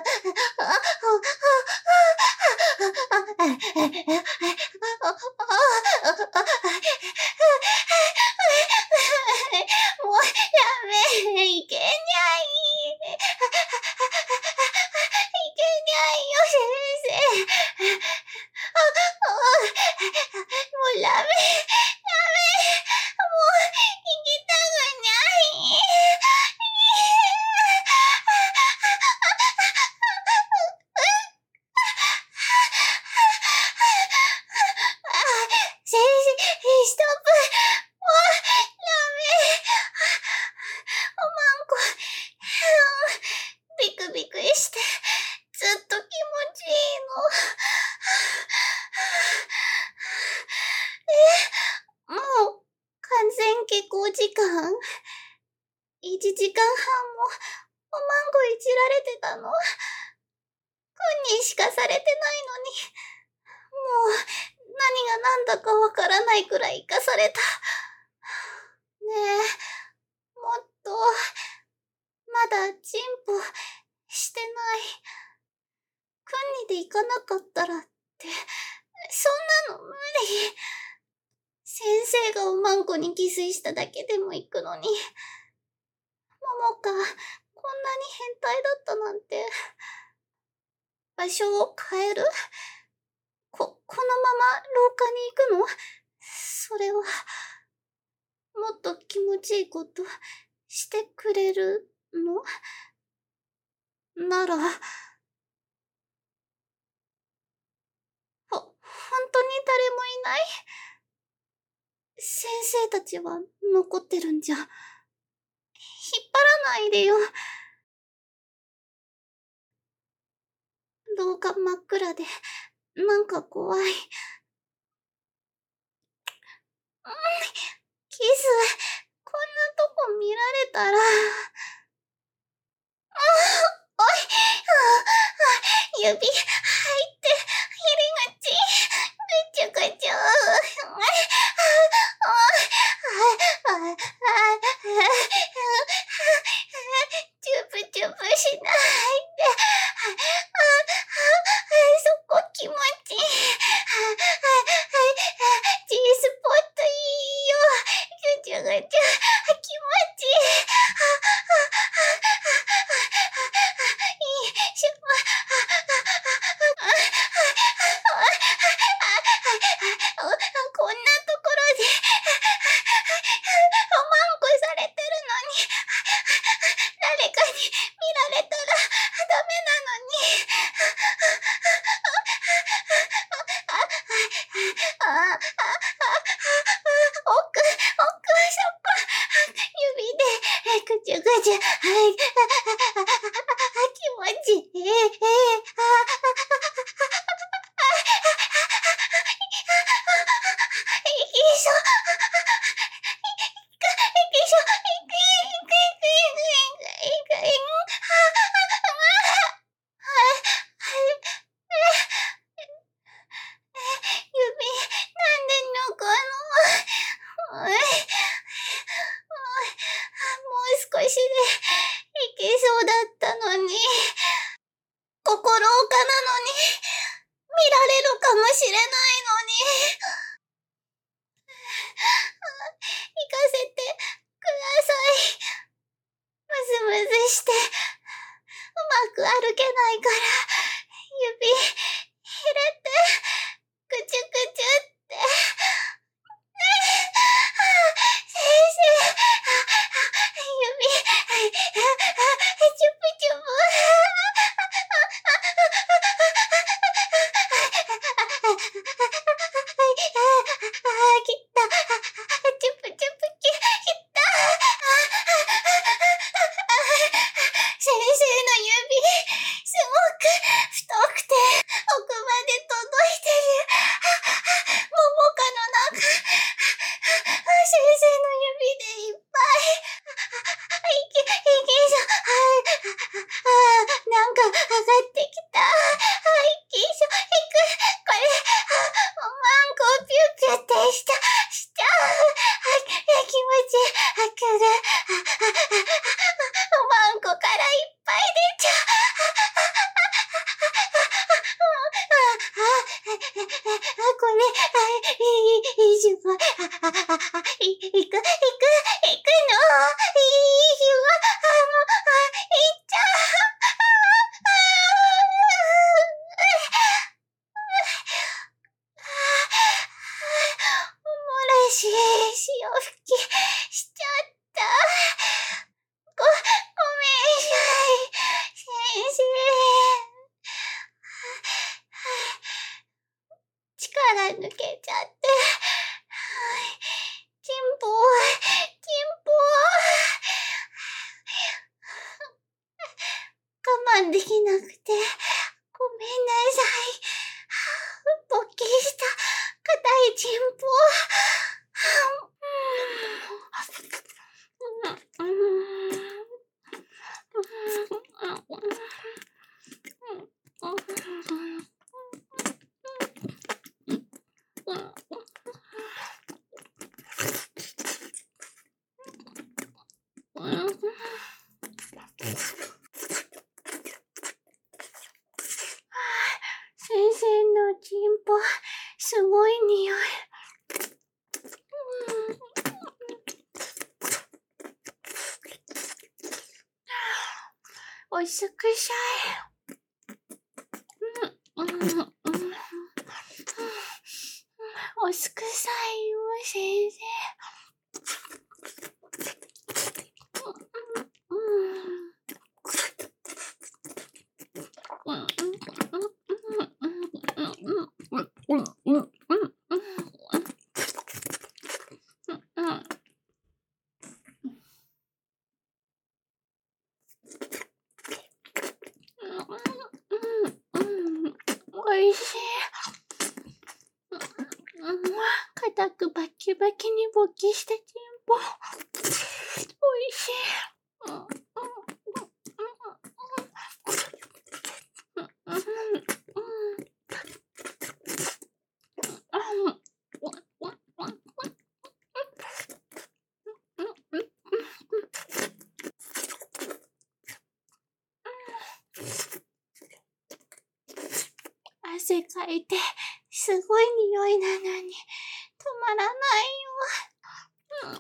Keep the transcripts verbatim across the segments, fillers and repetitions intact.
メ、いけにゃい。いけにゃいよ、先生。あ、あ、もうダメ、ダメ。もう、行きたくない。先生、ストップ。もう、ダメ。おまんこ、ビクビクして、ずっと気持ちいいの。え、もう、完全下校時間。いちじかんはんも、おまんこいじられてたの。くんにしかされてないのに、もう、何が何だかわからないくらい生かされた。ねえ、もっと、まだ進歩してない。くんにで行かなかったらって、そんなの無理。先生がおまんこにキスしただけでも行くのに。ももか、こんなに変態だったなんて。場所を変える？こ、このまま廊下に行くの？それは、もっと気持ちいいことしてくれるの？なら、ほ、本当に誰もいない？先生たちは残ってるんじゃ。引っ張らないでよ。廊下真っ暗で、なんか怖い。うん、キス、こんなとこ見られたら。あ、おい、あ、指、入って、入り口、ぐちゅぐちゅ。チュープチュープしないで。そこ気持ちいい。G スポットいいよ。ぐちゅぐちゅ、気持ちいい。いい、しゅ、こんなところで、おまんこされてるのに、誰かに見られたらダメなのに。あ、あ、あ、奥、奥、そこ、指で、ぐちゅぐちゅ、はい、気持ちいい。いきそう。いか、いきそう。いく、いく、いく、いく、いく、いく、いく、指、なんで抜くの？もう少しでいけそうだったのに。ここ廊下なのに、見られるかもしれないのに。行かせてください。むずむずして、うまく歩けないから、指、ひれて、ぐちゅぐちゅって。先生、指、チュプチュプ。切った。チュプチュプ切った。先生の指、すごく太くて、奥まで届いてる。ももかの中、先生の指でいっぱい。いけ、いけそう。なんか上がってきた。いけそう。いく。これ、おまんこピューピューってした。した。気持ちいい。くる。おまんこからいっぱい出ちゃう。 これ、あ、いい、いいじゅば、あ、あ、あ、あ、い、いく、いく、いくの、いいじゅば、あ、もう、あ、いっちゃう。おもらし、潮吹きしちゃった。ご、ごめんなさい、先生。力抜けちゃって。チンポ、チンポ。我慢できなくて、ごめんなさい。勃起した硬いチンポ。先生のチンポ、すごい匂い。おすくさい。おすくさいよ、先生。おいしい。硬くバキバキに勃起したチンポ。おいしい。汗かいて、すごい匂いなのに、止まらないよ。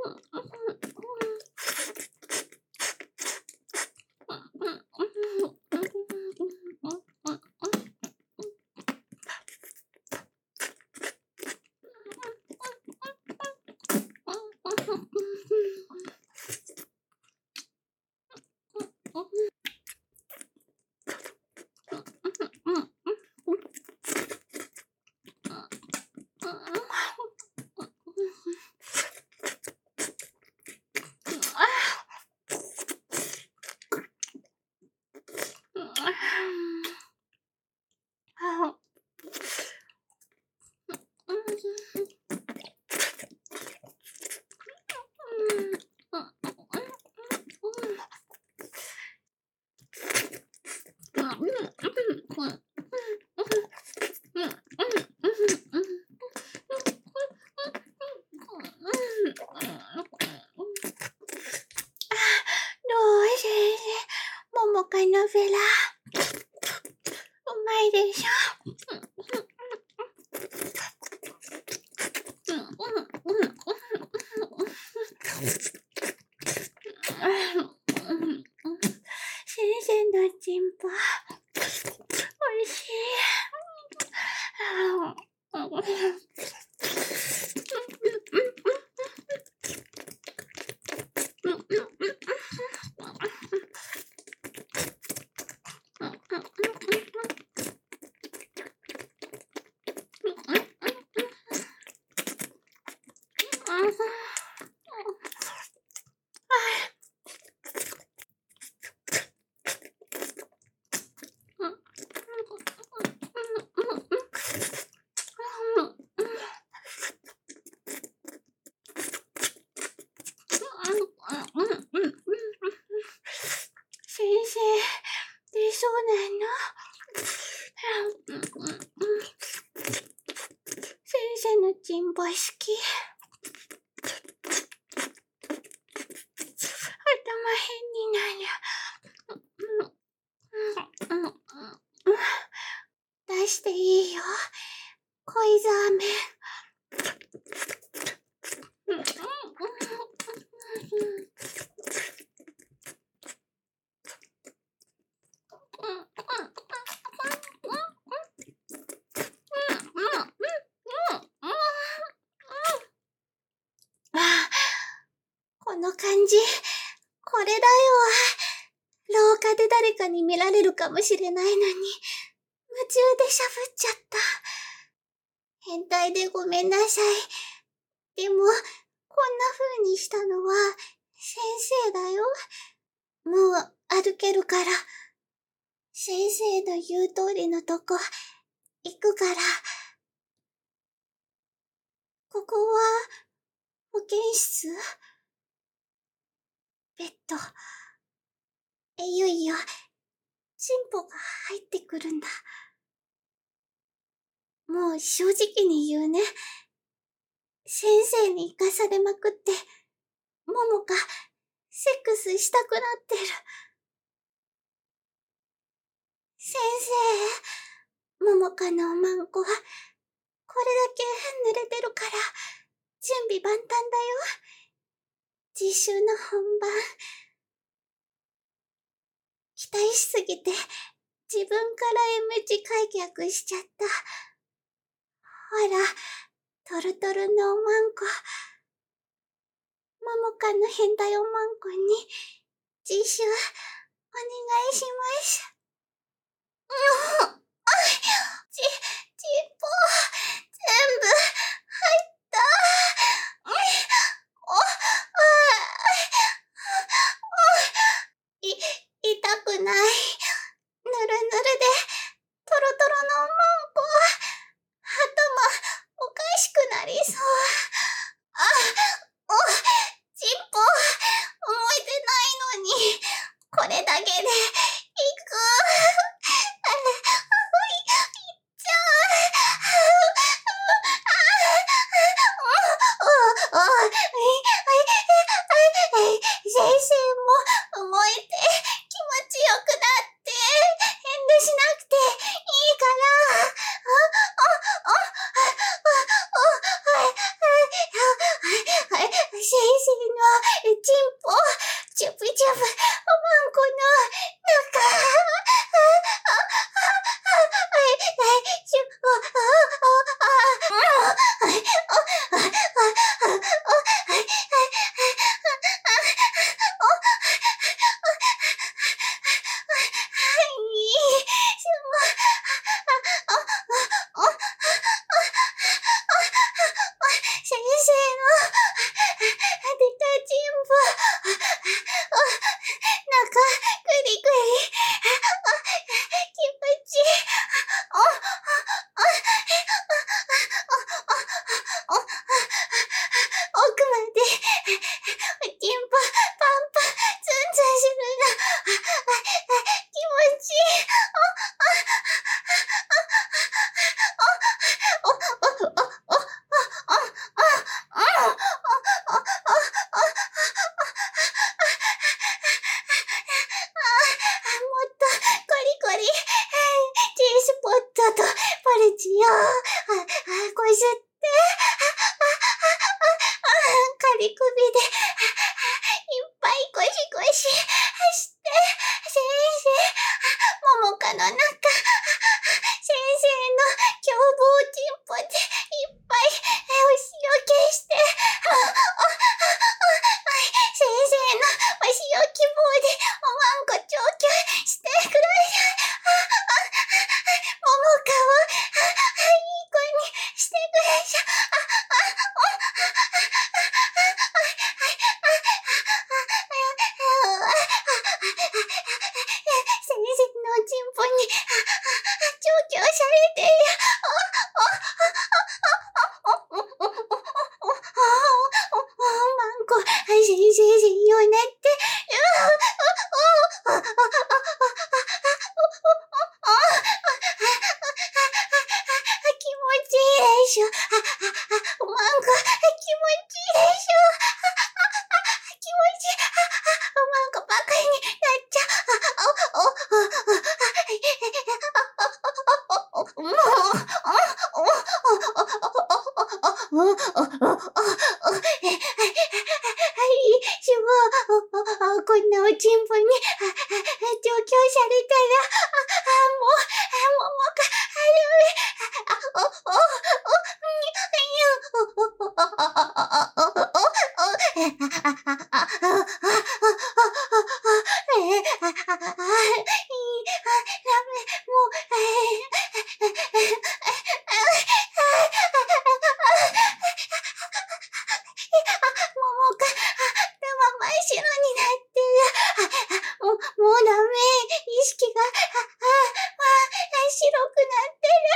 もかのフェラ。うまいでしょ。先生のチンポ、おいしい。先生、出そうなの？先生のチンポ好き。頭変になる。出していいよ。 恋ザーメン。この感じ、これだよ。廊下で誰かに見られるかもしれないのに、夢中でしゃぶっちゃった。変態でごめんなさい。でも、こんな風にしたのは、先生だよ。もう歩けるから。先生の言う通りのとこ、行くから。ここは、保健室？ベッド。いよいよ、チンポが入ってくるんだ。もう正直に言うね。先生に生かされまくって、ももか、セックスしたくなってる。先生、ももかのおまんこは、これだけ濡れてるから、準備万端だよ。実習の本番。期待しすぎて、自分から エム 字開脚しちゃった。ほら、トロトロのおまんこ。ももかの変態おまんこに、実習、お願いします。うっ、ち、ちっぽ、全部、入った。お、い、痛くない。ぬるぬるで、トロトロのおまんこ。頭、おかしくなりそう。あ、お、ちっぽ、思えてないのに、これだけで、行く。あ、い、いっちゃう。お、お、お、先生も、動いて、気持ちよくなって、遠慮しなくて、いいから。あ、あ、あ、先生のチンポ、チュプチュプ、おまんこの中。先生のでかチンポ、中、グリグリ、気持ちいい。奥まで、チンポ、パンパン、ツンツンするの。気持ちいい。もっと、コリコリ、G スポットとポルチよ。こすって、仮首で、いっぱいゴシゴシして、先生、ももかの中、先生の凶暴チンポでいっぱいお塩気して、先生のお塩希望でおまんこ調教してください。ももかをいい子にしてください。先生のチンポに調教されてる。おまんこ、先生専用になって。気持ちいいでしょ。おまんこ、気持ちいいでしょ。気持ちいい。おまんこばかりになっちゃう。もう、 くなってる。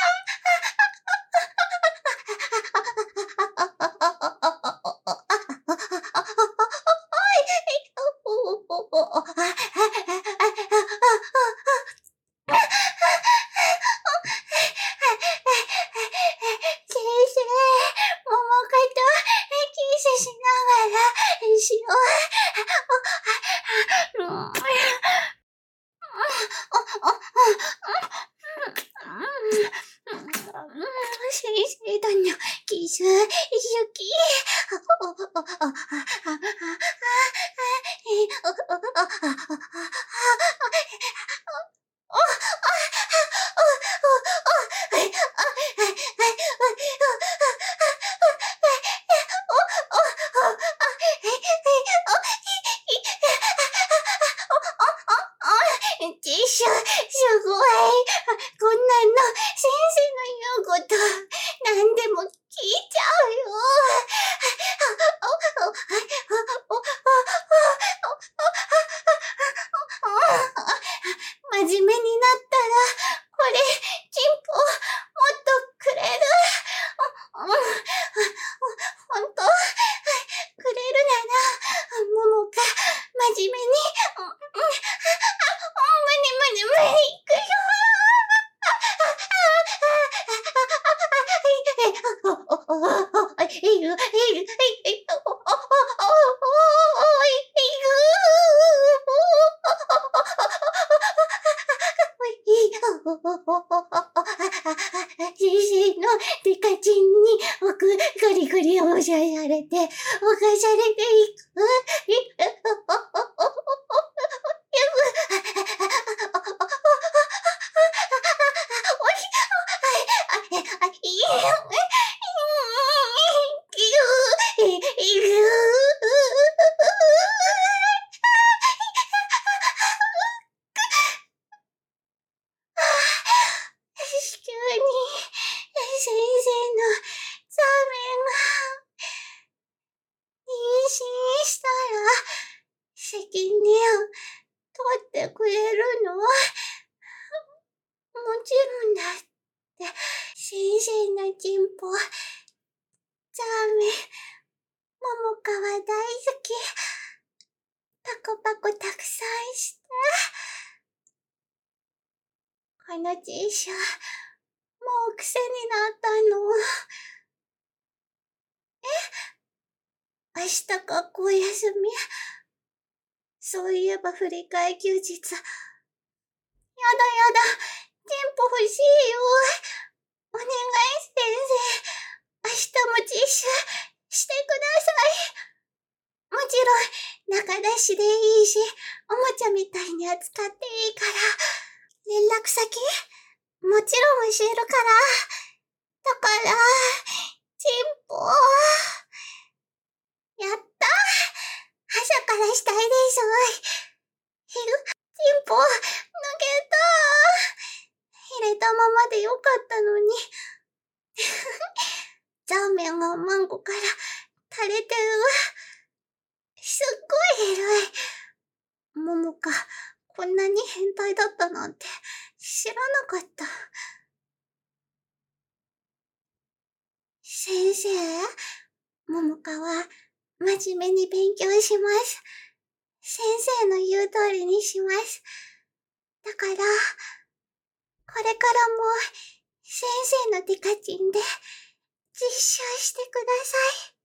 先生、桃香とキスしながらしよう。先生とのキス好き。ティッシュ、すごい。こんなの先生の言うこと、何でも聞いちゃうよ。真面目になったら、これ、チンポ、もっとくれる？ほんと？くれるなら、ももか、真面目に、無理無理無理、いくよ。先生のデカチンに奥ゴリゴリ押しゃされて、犯されていく。急に先生のザメが妊娠したら責任を取ってくれるの？もちろんだって、先生のチンポ、ザメ、ももかは大好き。パコパコたくさんして。このティッシュ、もう癖になったの。え？明日学校休み？そういえば振り替え休日。やだやだ、テンポ欲しいよ。お願い先生、明日も実習してください。もちろん、中出しでいいし、おもちゃみたいに扱っていいから、連絡先もちろん教えるから。だから、チンポ。やった！朝からしたいです。チンポ、抜けた。入れたままでよかったのに。ザーメンがマンゴから垂れてる。すっごいエロい。ももか、こんなに変態だったなんて知らなかった。先生、ももかは真面目に勉強します。先生の言う通りにします。だから、これからも先生のデカチンで実習してください。